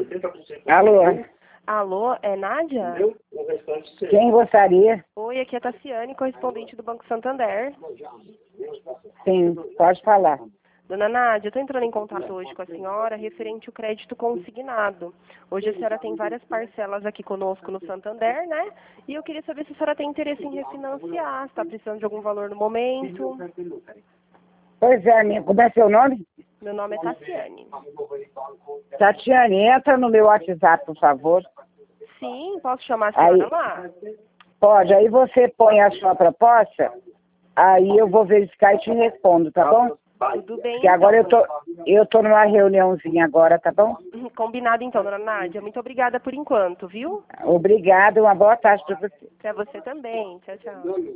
Alô? Alô, é Nádia? Quem gostaria? Oi, aqui é a Tassiane, correspondente do Banco Santander. Sim, pode falar. Dona Nádia, eu estou entrando em contato hoje com a senhora referente ao crédito consignado. Hoje a senhora tem várias parcelas aqui conosco no Santander, né? E eu queria saber se a senhora tem interesse em refinanciar, se está precisando de algum valor no momento. Pois é, como é seu nome? Meu nome é Tassiane. Tatiane, entra no meu WhatsApp, por favor. Sim, posso chamar a senhora lá? Pode, aí você põe a sua proposta, aí eu vou verificar e te respondo, tá bom? Tudo bem, Porque agora eu tô numa reuniãozinha agora, tá bom? Combinado então, dona Nádia. Muito obrigada por enquanto, viu? Obrigada, uma boa tarde para você. Para você também. Tchau, tchau.